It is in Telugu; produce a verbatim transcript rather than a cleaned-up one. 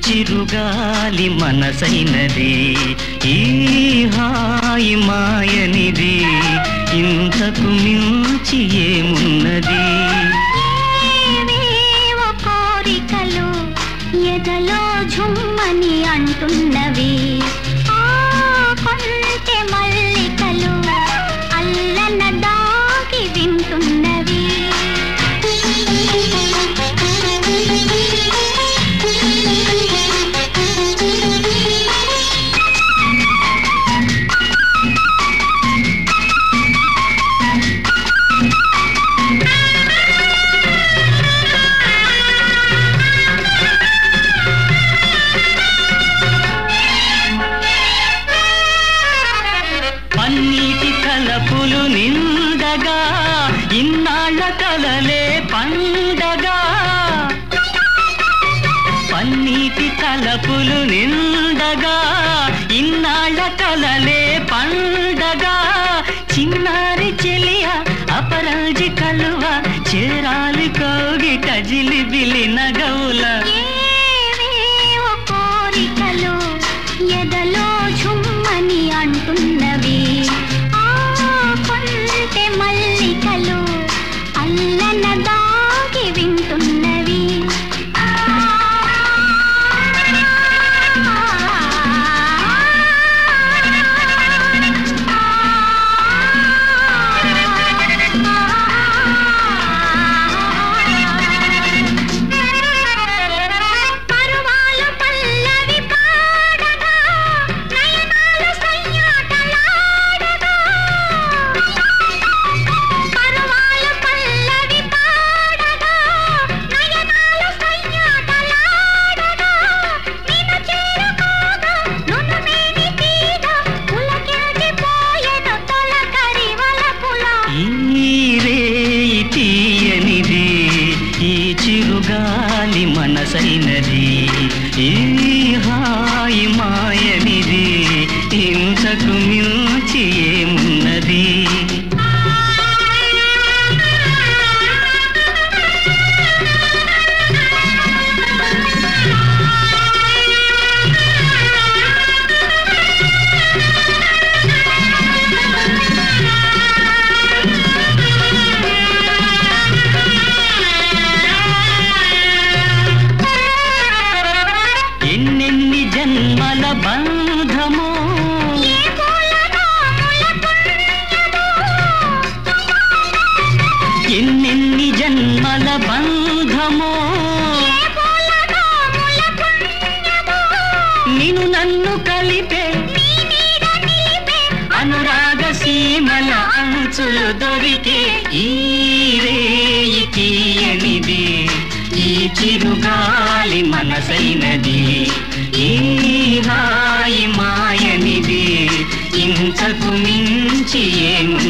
చిరుగాలి మనసైనది, ఈ హాయి మాయనిది, ఇంతకు మించి ఏమున్నది? ఏవేవో కోరికలు ఎదలో ఝుమ్మని అంటున్నవి, ఆ కొంటె మల్లికలు అల్లన దాగి వింటున్నవి. పన్నీటి తలపులు నిండగా, ఇన్నాళ్ళ కలలే పండగా. పన్నీటి తలపులు నిండగా, ఇన్నాళ్ళ కలలే పండగా. చిన్నారి చెలియ అపరాజి కలువ, చేరాలి కోగిట జిలిబిలి నగవుల. ఏవేవో కోరికలు ఎదలో ఝుమ్మని అంటున్నవి, ఆ కొంటె మల్లికలు అల్లన దాగి వింటున్నవి. పరువాలు పల్లవి పాడగా, నయనాలు సయ్యాటలాడగా. పరువాలు పల్లవి పాడగా, నయనాలు సయ్యాటలాడగా. నిన్ను చేరుకోగా నునుమేని తీగ, పులకించిపోయెను తొలకరి వలపుల. ఈ రేయి తీయనిది, ఈ చిరుగాలి మనసైనది, ఈ హాయి మాయనిది, ఇంతకు మించి ఏమున్నది? ఎన్నెన్ని జన్మల బంధమో, ఏ పూలనో ములపుణ్యమో, ఎన్నెన్ని జన్మల బంధమో. ఏ పూలనో ములపుణ్యమో. నిన్ను నన్ను కలిపే నీ నీడ నిలిపే అనురాగ సీమల అంచులు దొరికే, ఈ రేయి తీయనిది, ఈ చిరుగాలి మనసైనది, ఈ హాయి మాయనిది, ఇంతకు మించి ఏమున్నది?